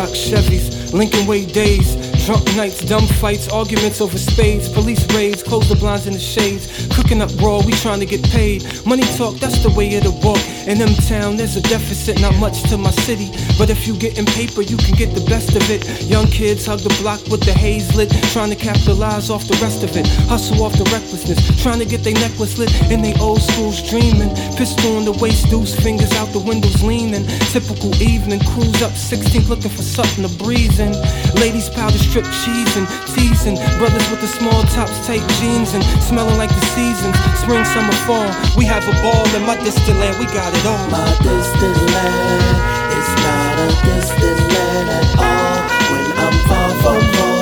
Rock Chevys, Lincoln Way days. Drunk nights, dumb fights, arguments over spades. Police raids, close the blinds in the shades. Cooking up raw, we trying to get paid. Money talk, that's the way of the walk. In M-Town, there's a deficit, not much to my city. But if you get in paper, you can get the best of it. Young kids hug the block with the haze lit, trying to capitalize off the rest of it. Hustle off the recklessness, trying to get their necklace lit. In they old schools dreaming. Pistol on the waist, deuce fingers out the windows leaning. Typical evening, cruise up 16th looking for something to breeze in. Ladies powder strip cheesing, teasing. Brothers with the small tops, tight jeans, and smelling like the seasons. Spring, summer, fall. We have a ball in my distant land, we got it all. My distant land is not a distant land at all. When I'm far from home,